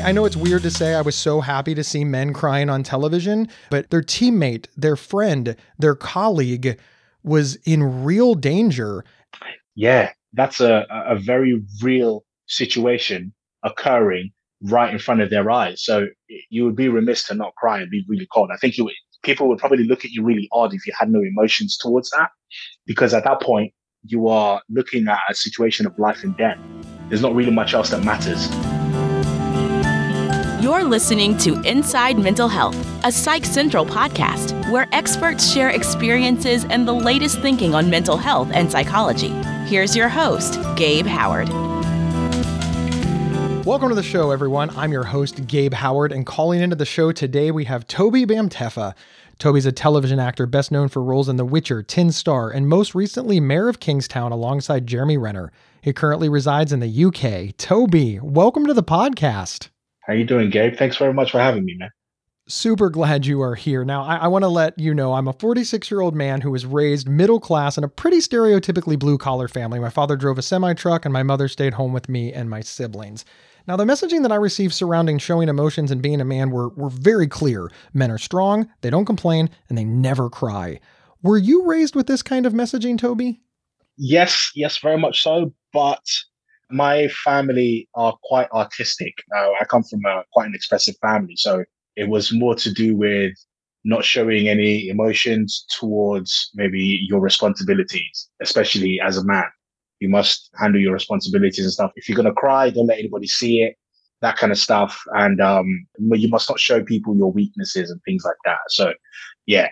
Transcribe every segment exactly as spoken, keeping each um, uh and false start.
I, I know it's weird to say I was so happy to see men crying on television, but their teammate, their friend, their colleague was in real danger. Yeah, that's a, a very real situation occurring right in front of their eyes. So you would be remiss to not cry and be really cold. I think you would, people would probably look at you really odd if you had no emotions towards that, because at that point, you are looking at a situation of life and death. There's not really much else that matters. You're listening to Inside Mental Health, a Psych Central podcast where experts share experiences and the latest thinking on mental health and psychology. Here's your host, Gabe Howard. Welcome to the show, everyone. I'm your host, Gabe Howard, and calling into the show today, we have Toby Bamtefa. Toby's a television actor best known for roles in The Witcher, Tin Star, and most recently, Mayor of Kingstown alongside Jeremy Renner. He currently resides in the U K. Toby, welcome to the podcast. How you doing, Gabe? Thanks very much for having me, man. Super glad you are here. Now, I, I want to let you know I'm a forty-six-year-old man who was raised middle class in a pretty stereotypically blue-collar family. My father drove a semi-truck and my mother stayed home with me and my siblings. Now, the messaging that I received surrounding showing emotions and being a man were, were very clear. Men are strong, they don't complain, and they never cry. Were you raised with this kind of messaging, Toby? Yes, yes, very much so. But my family are quite artistic. Uh, I come from a quite an expressive family, so it was more to do with not showing any emotions towards maybe your responsibilities, especially as a man. You must handle your responsibilities and stuff. If you're going to cry, don't let anybody see it, that kind of stuff. And um, you must not show people your weaknesses and things like that. So, yeah.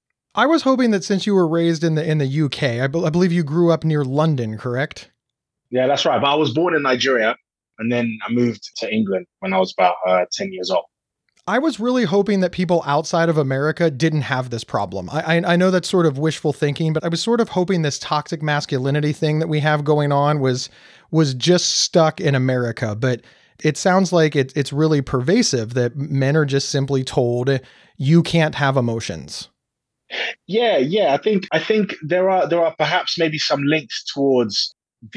I was hoping that since you were raised in the in the U K, I, be- I believe you grew up near London, correct? Yeah, that's right. But I was born in Nigeria, and then I moved to England when I was about uh, ten years old. I was really hoping that people outside of America didn't have this problem. I, I I know that's sort of wishful thinking, but I was sort of hoping this toxic masculinity thing that we have going on was was just stuck in America. But it sounds like it, it's really pervasive that men are just simply told you can't have emotions. Yeah, yeah. I think I think there are there are perhaps maybe some links towards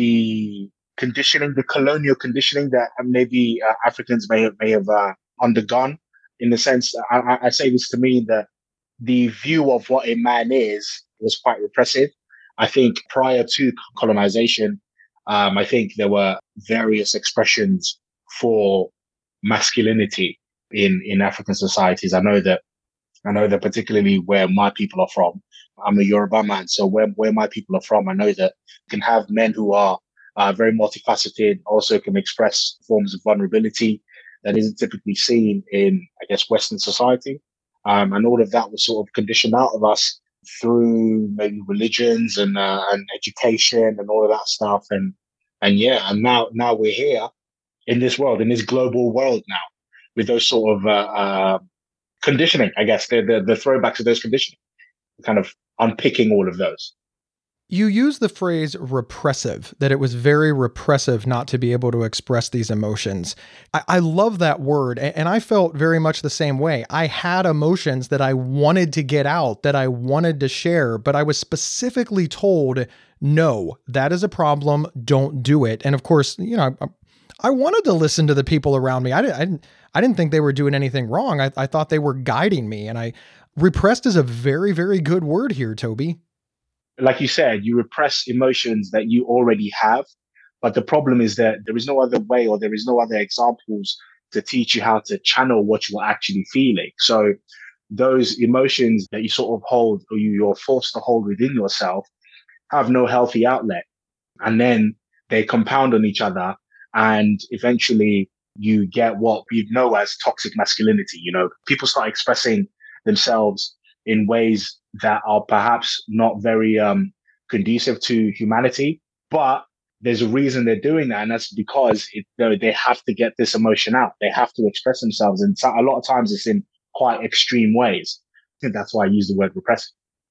the conditioning, the colonial conditioning that maybe uh, Africans may have may have uh, undergone. In the sense, I, I I say this to mean that the view of what a man is was quite repressive. I think prior to colonization, um, I think there were various expressions for masculinity in in African societies. I know that I know that particularly where my people are from. I'm a Yoruba man, so where where my people are from, I know that you can have men who are uh, very multifaceted, also can express forms of vulnerability that isn't typically seen in, I guess, Western society. Um, and all of that was sort of conditioned out of us through maybe religions and uh, and education and all of that stuff. And and yeah, and now now we're here in this world, in this global world now, with those sort of uh, uh, conditioning, I guess, the, the the throwbacks of those conditioning, kind of unpicking all of those. You use the phrase repressive, that it was very repressive not to be able to express these emotions. I, I love that word. And, and I felt very much the same way. I had emotions that I wanted to get out, that I wanted to share, but I was specifically told, no, that is a problem. Don't do it. And of course, you know, I, I wanted to listen to the people around me. I didn't, I didn't, I didn't think they were doing anything wrong. I, I thought they were guiding me. And I repressed is a very, very good word here, Toby. Like you said, you repress emotions that you already have. But the problem is that there is no other way, or there is no other examples to teach you how to channel what you're actually feeling. So those emotions that you sort of hold, or you, you're forced to hold within yourself, have no healthy outlet. And then they compound on each other. And eventually you get what we know as toxic masculinity. You know, people start expressing themselves in ways that are perhaps not very um, conducive to humanity, but there's a reason they're doing that, and that's because it, they they have to get this emotion out. They have to express themselves, and so, a lot of times it's in quite extreme ways. I think that's why I use the word repressive.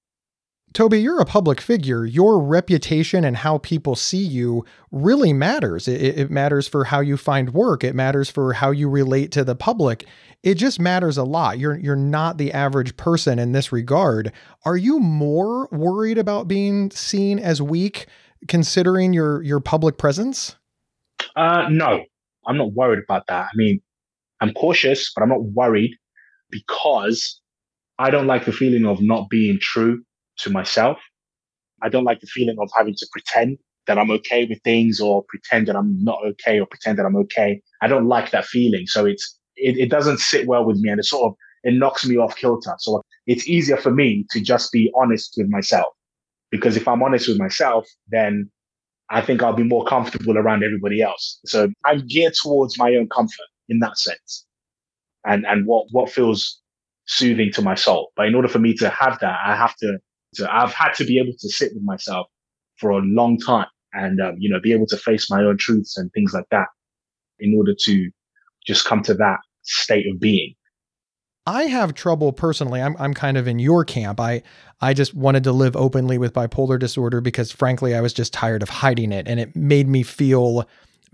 Toby, you're a public figure. Your reputation and how people see you really matters. It, it matters for how you find work. It matters for how you relate to the public. It just matters a lot. You're you're not the average person in this regard. Are you more worried about being seen as weak, considering your your public presence? Uh, no, I'm not worried about that. I mean, I'm cautious, but I'm not worried because I don't like the feeling of not being true to myself. I don't like the feeling of having to pretend that I'm okay with things or pretend that I'm not okay or pretend that I'm okay. I don't like that feeling. So it's, it, it doesn't sit well with me, and it sort of, it knocks me off kilter. So it's easier for me to just be honest with myself, because if I'm honest with myself, then I think I'll be more comfortable around everybody else. So I'm geared towards my own comfort in that sense, and, and what, what feels soothing to my soul. But in order for me to have that, I have to, to I've had to be able to sit with myself for a long time and, um, you know, be able to face my own truths and things like that in order to just come to that state of being. I have trouble personally. I'm I'm kind of in your camp. I I just wanted to live openly with bipolar disorder because frankly, I was just tired of hiding it, and it made me feel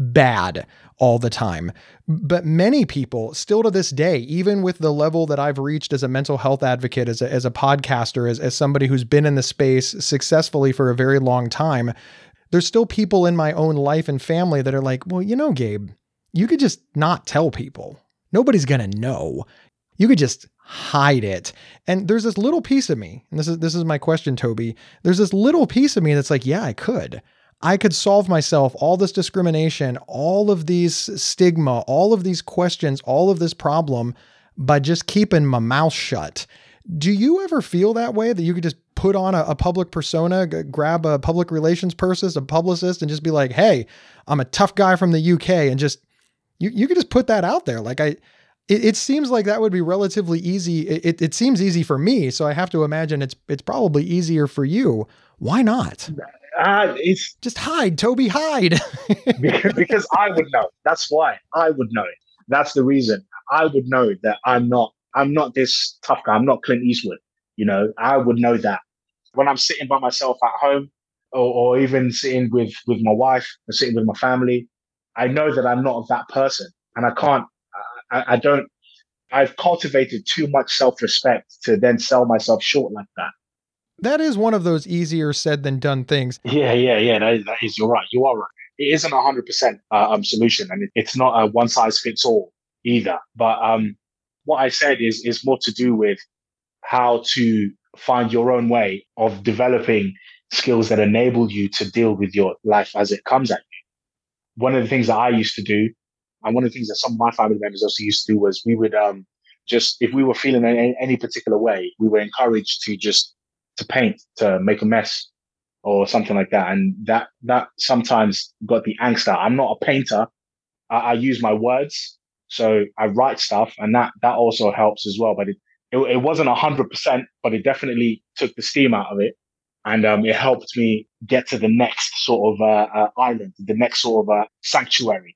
bad all the time. But many people still to this day, even with the level that I've reached as a mental health advocate, as a, as a podcaster, as, as somebody who's been in the space successfully for a very long time, there's still people in my own life and family that are like, well, you know, Gabe, you could just not tell people. Nobody's going to know. You could just hide it. And there's this little piece of me, and this is this is my question, Toby. There's this little piece of me that's like, yeah, I could. I could solve myself all this discrimination, all of these stigma, all of these questions, all of this problem by just keeping my mouth shut. Do you ever feel that way, that you could just put on a, a public persona, g- grab a public relations person, a publicist, and just be like, hey, I'm a tough guy from the U K, and just, you, you could just put that out there. Like I, It, it seems like that would be relatively easy. It, it seems easy for me, so I have to imagine it's it's probably easier for you. Why not? Uh, it's Just hide, Toby, hide. because, because I would know. That's why I would know it. That's the reason. I would know that I'm not. I'm not this tough guy. I'm not Clint Eastwood. You know, I would know that when I'm sitting by myself at home, or, or even sitting with with my wife, or sitting with my family, I know that I'm not that person, and I can't. I, I don't, I've cultivated too much self-respect to then sell myself short like that. That is one of those easier said than done things. Yeah, yeah, yeah. That is, that is, you're right. You are right. It isn't a hundred percent uh, um solution, and it, it's not a one size fits all either. But um, what I said is is more to do with how to find your own way of developing skills that enable you to deal with your life as it comes at you. One of the things that I used to do, and one of the things that some of my family members also used to do, was we would um just, if we were feeling any, any particular way, we were encouraged to just to paint, to make a mess or something like that. And that that sometimes got the angst out. I'm not a painter. I, I use my words. So I write stuff, and that that also helps as well. But it it, it wasn't a hundred percent, but it definitely took the steam out of it. And um, it helped me get to the next sort of uh, uh, island, the next sort of uh, sanctuary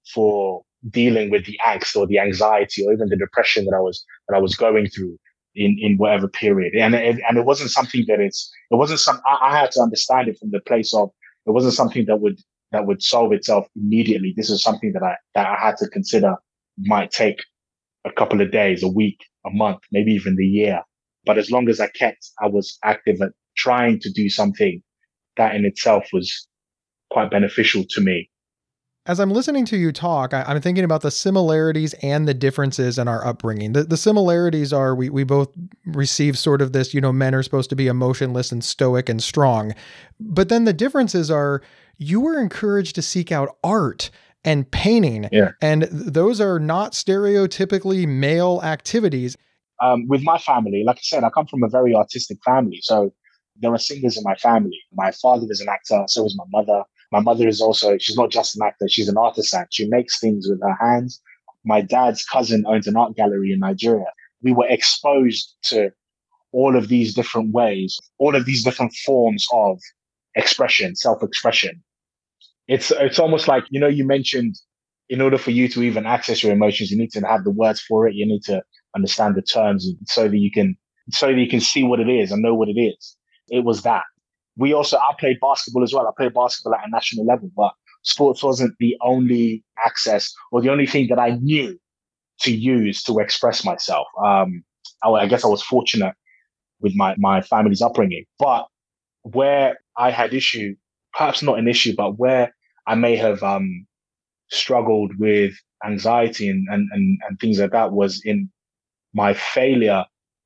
for dealing with the angst or the anxiety or even the depression that I was that I was going through in, in whatever period. And it, and it wasn't something that it's it wasn't some I, I had to understand it from the place of, it wasn't something that would that would solve itself immediately. This is something that I that I had to consider might take a couple of days, a week, a month, maybe even the year. But as long as I kept, I was active at trying to do something, that in itself was quite beneficial to me. As I'm listening to you talk, I, I'm thinking about the similarities and the differences in our upbringing. The, the similarities are we we both receive sort of this, you know, men are supposed to be emotionless and stoic and strong. But then the differences are you were encouraged to seek out art and painting. Yeah. And th- those are not stereotypically male activities. Um, with my family, like I said, I come from a very artistic family. So there are singers in my family. My father is an actor, so is my mother. My mother is also, she's not just an actor, she's an artisan. She makes things with her hands. My dad's cousin owns an art gallery in Nigeria. We were exposed to all of these different ways, all of these different forms of expression, self-expression. It's it's almost like, you know, you mentioned in order for you to even access your emotions, you need to have the words for it. You need to understand the terms so that you can so that you can see what it is and know what it is. It was that. We also, I played basketball as well. I played basketball at a national level, but sports wasn't the only access or the only thing that I knew to use to express myself. Um, I, I guess I was fortunate with my, my family's upbringing, but where I had issue, perhaps not an issue, but where I may have um, struggled with anxiety and, and, and, and things like that was in my failure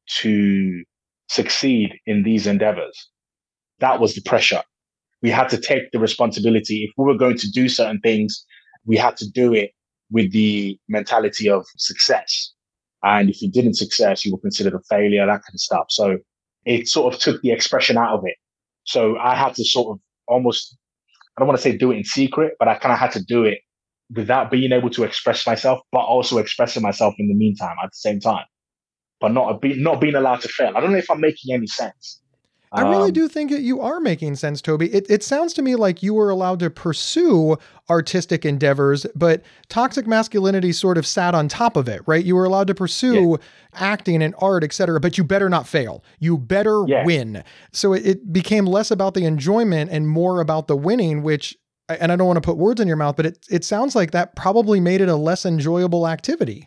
to succeed in these endeavors. That was the pressure. We had to take the responsibility. If we were going to do certain things, we had to do it with the mentality of success. And if you didn't success, you were considered a failure, that kind of stuff. So it sort of took the expression out of it. So I had to sort of almost, I don't want to say do it in secret, but I kind of had to do it without being able to express myself, but also expressing myself in the meantime at the same time, but not, be, not being allowed to fail. I don't know if I'm making any sense. I really Um, do think that you are making sense, Toby. It, it sounds to me like you were allowed to pursue artistic endeavors, but toxic masculinity sort of sat on top of it, right? You were allowed to pursue Yeah. acting and art, et cetera, but you better not fail. You better Yeah. win. So it, it became less about the enjoyment and more about the winning, which, and I don't want to put words in your mouth, but it, it sounds like that probably made it a less enjoyable activity.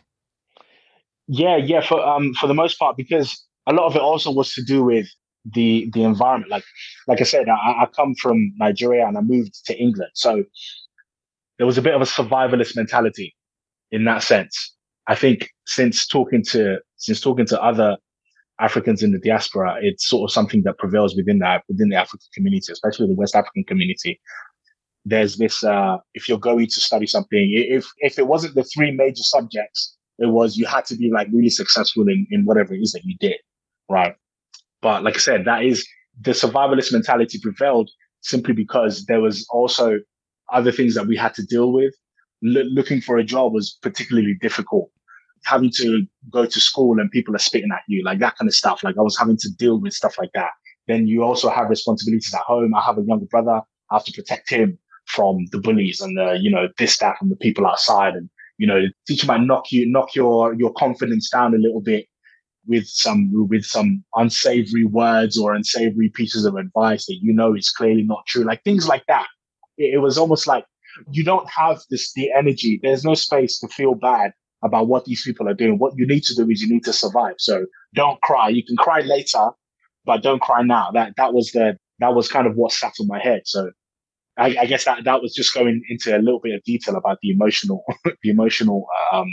Yeah, yeah, for um for the most part, because a lot of it also was to do with the the environment. Like like I said, I, I come from Nigeria and I moved to England, so there was a bit of a survivalist mentality in that sense. I think since talking to since talking to other Africans in the diaspora, it's sort of something that prevails within that within the African community, especially the West African community. There's this: uh, if you're going to study something, if if it wasn't the three major subjects, it was you had to be like really successful in in whatever it is that you did, right? But like I said, that is the survivalist mentality prevailed simply because there was also other things that we had to deal with. L- looking for a job was particularly difficult. Having to go to school and people are spitting at you, like that kind of stuff. Like I was having to deal with stuff like that. Then you also have responsibilities at home. I have a younger brother. I have to protect him from the bullies and the, you know, this, that, and the people outside. And, you know, the teacher might knock you, knock your, your confidence down a little bit with some, with some unsavory words or unsavory pieces of advice that you know is clearly not true. Like things like that. It, it was almost like you don't have this, the energy. There's no space to feel bad about what these people are doing. What you need to do is you need to survive. So don't cry. You can cry later, but don't cry now. That, that was the, that was kind of what sat in my head. So I, I guess that, that was just going into a little bit of detail about the emotional, the emotional, um,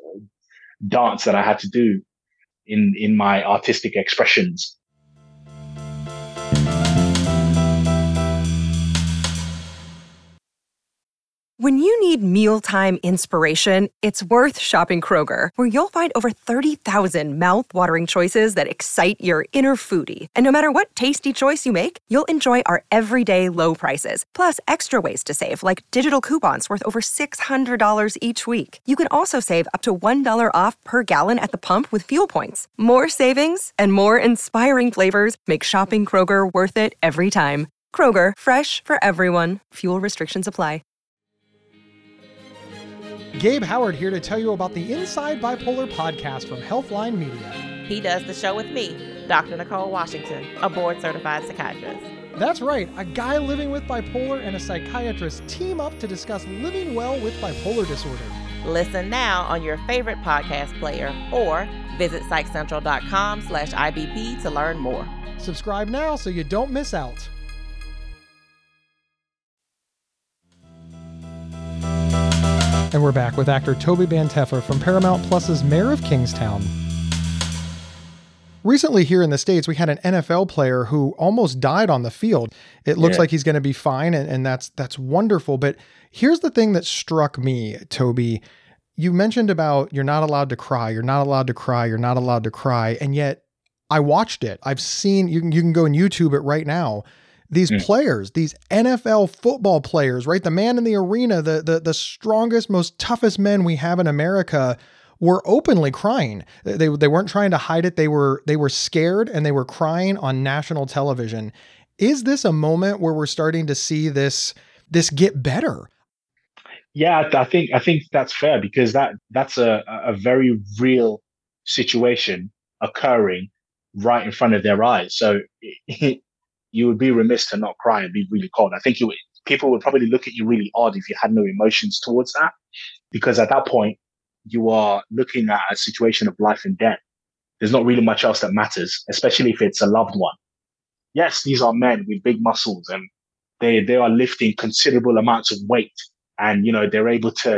dance that I had to do in, in my artistic expressions. When you need mealtime inspiration, it's worth shopping Kroger, where you'll find over thirty thousand mouth-watering choices that excite your inner foodie. And no matter what tasty choice you make, you'll enjoy our everyday low prices, plus extra ways to save, like digital coupons worth over six hundred dollars each week. You can also save up to one dollar off per gallon at the pump with fuel points. More savings and more inspiring flavors make shopping Kroger worth it every time. Kroger, fresh for everyone. Fuel restrictions apply. Gabe Howard here to tell you about the Inside Bipolar podcast from Healthline Media. He does the show with me, Doctor Nicole Washington, a board-certified psychiatrist. That's right, a guy living with bipolar and a psychiatrist team up to discuss living well with bipolar disorder. Listen now on your favorite podcast player or visit psychcentral.com slash IBP to learn more. Subscribe now so you don't miss out. And we're back with actor Toby Banteffer from Paramount Plus's Mayor of Kingstown. Recently here in the States, we had an N F L player who almost died on the field. It looks Yeah. like he's going to be fine, and, and that's that's wonderful. But here's the thing that struck me, Toby. You mentioned about you're not allowed to cry, you're not allowed to cry, you're not allowed to cry, and yet I watched it. I've seen, you can, you can go and YouTube it right now. These mm. players, these N F L football players, right? The man in the arena, the, the, the strongest, most toughest men we have in America were openly crying. They, they weren't trying to hide it. They were, they were scared and they were crying on national television. Is this a moment where we're starting to see this, this get better? Yeah, I think, I think that's fair because that, that's a, a very real situation occurring right in front of their eyes. So it, you would be remiss to not cry and be really cold. I think you would, people would probably look at you really odd if you had no emotions towards that, because at that point you are looking at a situation of life and death. There's not really much else that matters, especially if it's a loved one. Yes, these are men with big muscles and they, they are lifting considerable amounts of weight and, you know, they're able to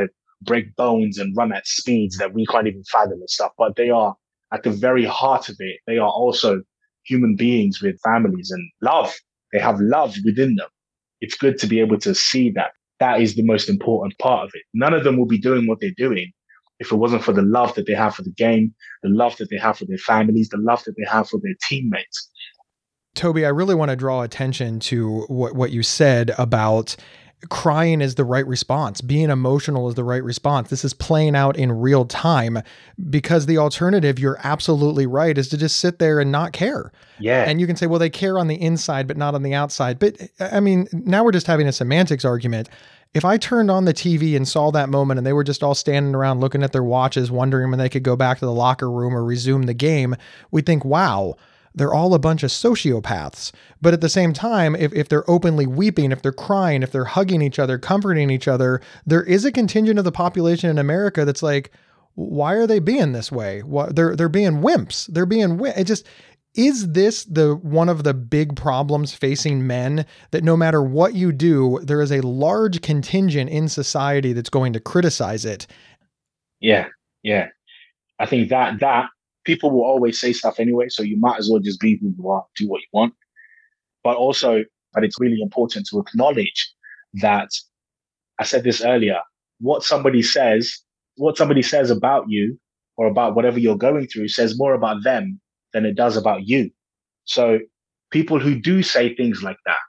break bones and run at speeds that we can't even fathom and stuff. But they are at the very heart of it. They are also human beings with families and love. They have love within them. It's good to be able to see that. That is the most important part of it. None of them will be doing what they're doing if it wasn't for the love that they have for the game, the love that they have for their families, the love that they have for their teammates. Toby, I really want to draw attention to what, what you said about crying is the right response. Being emotional is the right response. This is playing out in real time, because the alternative, you're absolutely right, is to just sit there and not care. Yeah. And you can say, well, they care on the inside, but not on the outside. But I mean, now we're just having a semantics argument. If I turned on the T V and saw that moment and they were just all standing around looking at their watches, wondering when they could go back to the locker room or resume the game, we'd think, wow, they're all a bunch of sociopaths. But at the same time, if, if they're openly weeping, if they're crying, if they're hugging each other, comforting each other, there is a contingent of the population in America that's like, why are they being this way? What, they're they're being wimps. They're being wimps. It just, is this the one of the big problems facing men, that no matter what you do, there is a large contingent in society that's going to criticize it? Yeah, yeah. I think that that people will always say stuff anyway, so you might as well just be who you are, do what you want. But also, but it's really important to acknowledge that, I said this earlier, what somebody says, what somebody says about you or about whatever you're going through says more about them than it does about you. So people who do say things like that,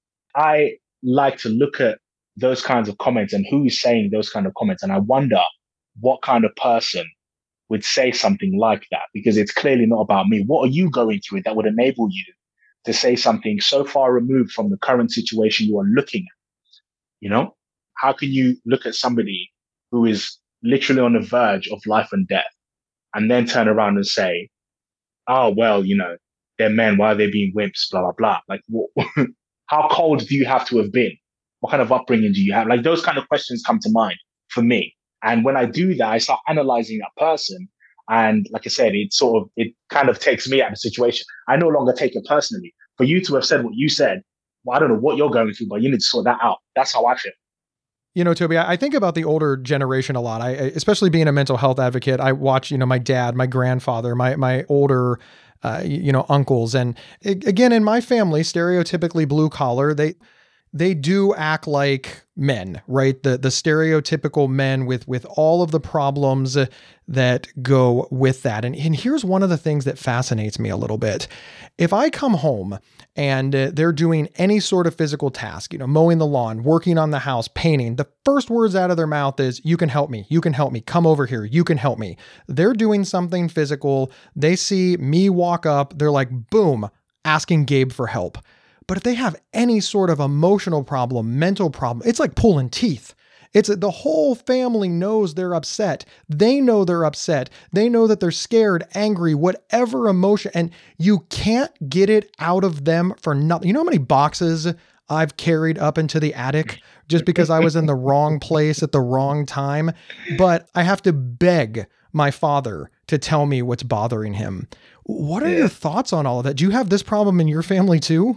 I like to look at those kinds of comments and who is saying those kind of comments. And I wonder what kind of person would say something like that, because it's clearly not about me. What are you going through that would enable you to say something so far removed from the current situation you are looking at? You know, how can you look at somebody who is literally on the verge of life and death and then turn around and say, oh, well, you know, they're men, why are they being wimps, blah, blah, blah. Like, what, how cold do you have to have been? What kind of upbringing do you have? Like, those kind of questions come to mind for me. And when I do that, I start analyzing that person. And like I said, it sort of, it kind of takes me out of the situation. I no longer take it personally. For you to have said what you said, well, I don't know what you're going through, but you need to sort that out. That's how I feel. You know, Toby, I think about the older generation a lot. I, especially being a mental health advocate, I watch, you know, my dad, my grandfather, my, my older, uh, you know, uncles. And again, in my family, stereotypically blue collar, they, they do act like men, right? The the stereotypical men with with all of the problems that go with that. And, and here's one of the things that fascinates me a little bit. If I come home and uh, they're doing any sort of physical task, you know, mowing the lawn, working on the house, painting, the first words out of their mouth is, you can help me, you can help me, come over here, you can help me. They're doing something physical. They see me walk up, they're like, boom, asking Gabe for help. But if they have any sort of emotional problem, mental problem, it's like pulling teeth. It's the whole family knows they're upset. They know they're upset. They know that they're scared, angry, whatever emotion, and you can't get it out of them for nothing. You know how many boxes I've carried up into the attic just because I was in the wrong place at the wrong time? But I have to beg my father to tell me what's bothering him. What are yeah. your thoughts on all of that? Do you have this problem in your family too?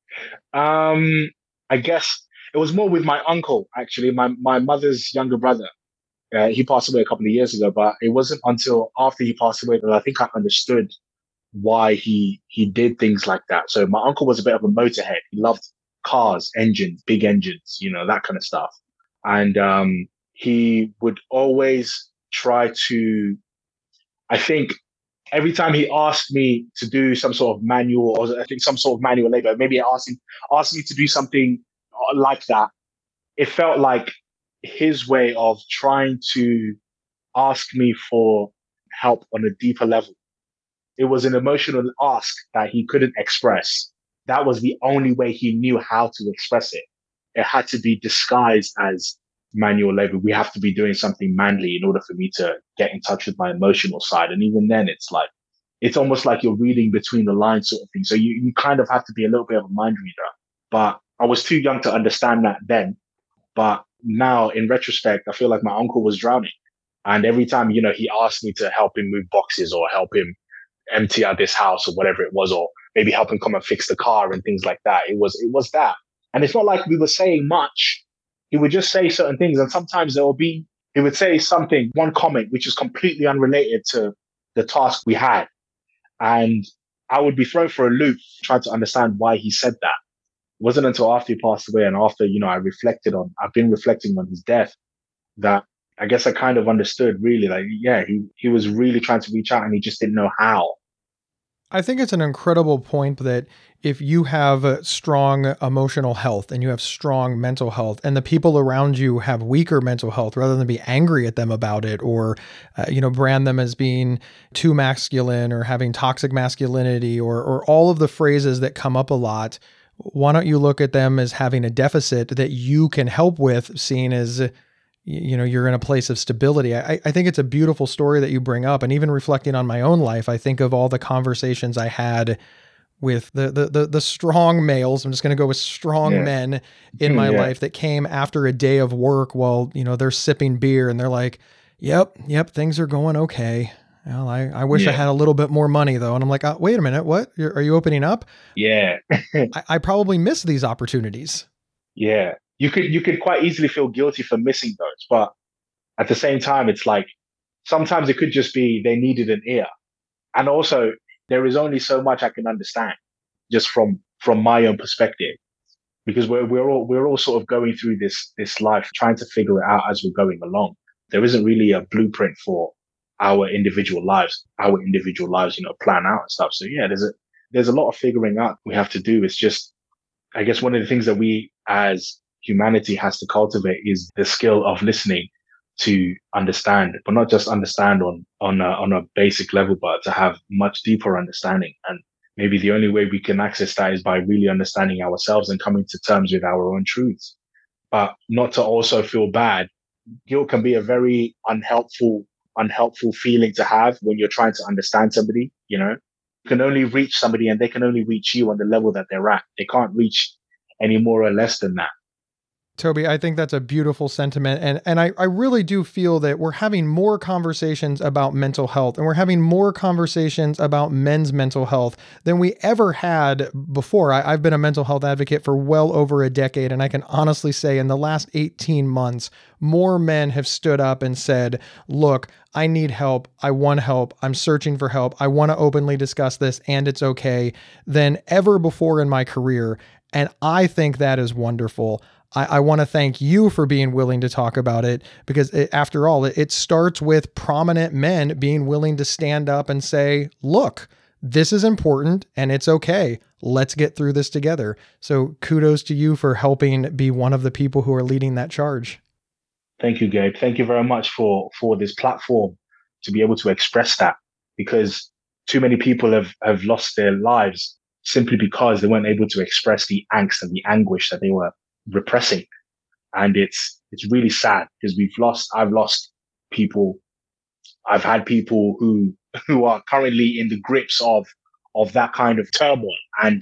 Um, I guess it was more with my uncle, actually, my, my mother's younger brother. Uh, he passed away a couple of years ago, but it wasn't until after he passed away that I think I understood why he he did things like that. So my uncle was a bit of a motorhead. He loved cars, engines, big engines, you know, that kind of stuff. And um, he would always try to, I think, every time he asked me to do some sort of manual, or I think some sort of manual labor, maybe I asked him, asked me to do something like that, it felt like his way of trying to ask me for help on a deeper level. It was an emotional ask that he couldn't express. That was the only way he knew how to express it. It had to be disguised as manual labor. We have to be doing something manly in order for me to get in touch with my emotional side. And even then, it's like, it's almost like you're reading between the lines sort of thing. So you, you kind of have to be a little bit of a mind reader. But I was too young to understand that then. But now, in retrospect, I feel like my uncle was drowning. And every time, you know, he asked me to help him move boxes or help him empty out this house or whatever it was, or maybe help him come and fix the car and things like that. It was, it was that. And it's not like we were saying much. He would just say certain things. And sometimes there will be he would say something, one comment, which is completely unrelated to the task we had. And I would be thrown for a loop trying to understand why he said that. It wasn't until after he passed away and after, you know, I reflected on, I've been reflecting on his death that I guess I kind of understood really like, yeah, he, he was really trying to reach out and he just didn't know how. I think it's an incredible point that if you have a strong emotional health and you have strong mental health and the people around you have weaker mental health, rather than be angry at them about it or, uh, you know, brand them as being too masculine or having toxic masculinity or, or all of the phrases that come up a lot, why don't you look at them as having a deficit that you can help with, seeing as, you know, you're in a place of stability. I, I think it's a beautiful story that you bring up. And even reflecting on my own life, I think of all the conversations I had with the the the, the strong males. I'm just going to go with strong Yeah. men in my Yeah. life that came after a day of work while, you know, they're sipping beer and they're like, yep, yep, things are going okay. Well, I, I wish I Yeah. had a little bit more money though. And I'm like, oh, wait a minute, what? You're, are you opening up? Yeah. I, I probably miss these opportunities. Yeah. You could you could quite easily feel guilty for missing those, but at the same time, it's like sometimes it could just be they needed an ear, and also there is only so much I can understand just from from my own perspective, because we're we're all we're all sort of going through this this life trying to figure it out as we're going along. There isn't really a blueprint for our individual lives, our individual lives, you know, plan out and stuff. So yeah, there's a there's a lot of figuring out we have to do. It's just, I guess one of the things that we as humanity has to cultivate is the skill of listening to understand, but not just understand on on a, on a basic level, but to have much deeper understanding. And maybe the only way we can access that is by really understanding ourselves and coming to terms with our own truths. But not to also feel bad. Guilt can be a very unhelpful, unhelpful feeling to have when you're trying to understand somebody. You know, you can only reach somebody and they can only reach you on the level that they're at. They can't reach any more or less than that. Toby, I think that's a beautiful sentiment. And and I, I really do feel that we're having more conversations about mental health and we're having more conversations about men's mental health than we ever had before. I, I've been a mental health advocate for well over a decade. And I can honestly say in the last eighteen months, more men have stood up and said, look, I need help. I want help. I'm searching for help. I want to openly discuss this and it's okay, than ever before in my career. And I think that is wonderful. I, I want to thank you for being willing to talk about it, because it, after all, it, it starts with prominent men being willing to stand up and say, look, this is important and it's okay. Let's get through this together. So kudos to you for helping be one of the people who are leading that charge. Thank you, Gabe. Thank you very much for, for this platform to be able to express that, because too many people have, have lost their lives simply because they weren't able to express the angst and the anguish that they were repressing. And it's it's really sad because we've lost I've lost people. I've had people who who are currently in the grips of of that kind of turmoil. And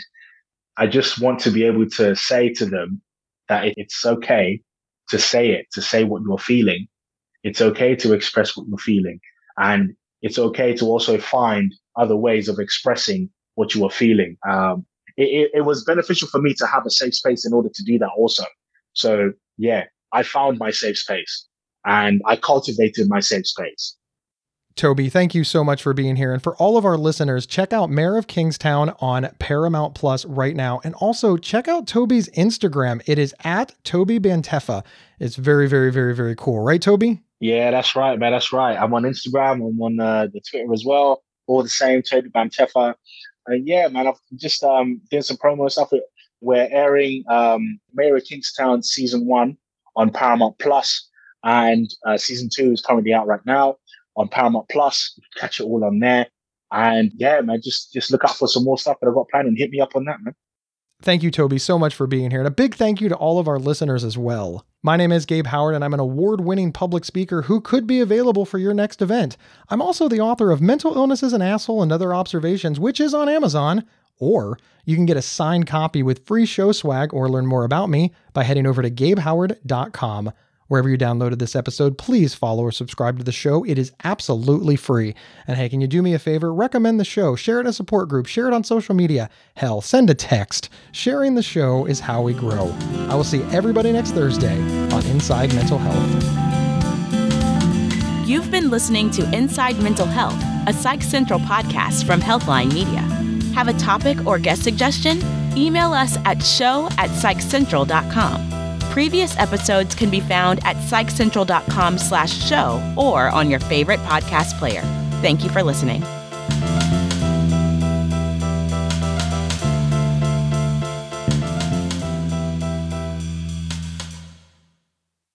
I just want to be able to say to them that it's okay to say it, to say what you're feeling. It's okay to express what you're feeling. And it's okay to also find other ways of expressing what you are feeling. Um, It, it was beneficial for me to have a safe space in order to do that also. So yeah, I found my safe space and I cultivated my safe space. Toby, thank you so much for being here. And for all of our listeners, check out Mayor of Kingstown on Paramount Plus right now. And also check out Toby's Instagram. It is at Toby Bantefa. It's very, very, very, very cool. Right, Toby? Yeah, that's right, man. That's right. I'm on Instagram. I'm on uh, the Twitter as well. All the same, Toby Bantefa. And yeah, man, I've just um, doing some promo stuff. We're airing um, Mayor of Kingstown season one on Paramount Plus, and uh, season two is currently out right now on Paramount Plus. You can catch it all on there. And yeah, man, just just look out for some more stuff that I've got planned and hit me up on that, man. Thank you, Toby, so much for being here. And a big thank you to all of our listeners as well. My name is Gabe Howard, and I'm an award-winning public speaker who could be available for your next event. I'm also the author of Mental Illness is an Asshole and Other Observations, which is on Amazon. Or you can get a signed copy with free show swag or learn more about me by heading over to gabe howard dot com. Wherever you downloaded this episode, please follow or subscribe to the show. It is absolutely free. And hey, can you do me a favor? Recommend the show. Share it in a support group. Share it on social media. Hell, send a text. Sharing the show is how we grow. I will see everybody next Thursday on Inside Mental Health. You've been listening to Inside Mental Health, a Psych Central podcast from Healthline Media. Have a topic or guest suggestion? Email us at show at psych central dot com. Previous episodes can be found at psych central dot com slash show or on your favorite podcast player. Thank you for listening.